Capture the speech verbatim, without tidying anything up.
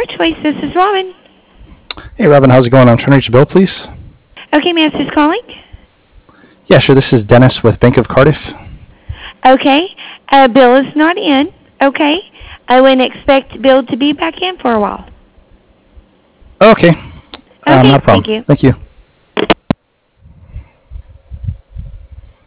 Your Choice. This is Robin. Hey, Robin, how's it going? I'm trying to reach Bill, please. Okay, may I ask who's calling? Yeah, sure. This is Dennis with Bank of Cardiff. Okay. Uh, Bill is not in. Okay. I wouldn't expect Bill to be back in for a while. Okay. Um, Okay, not a problem. thank you. Thank you.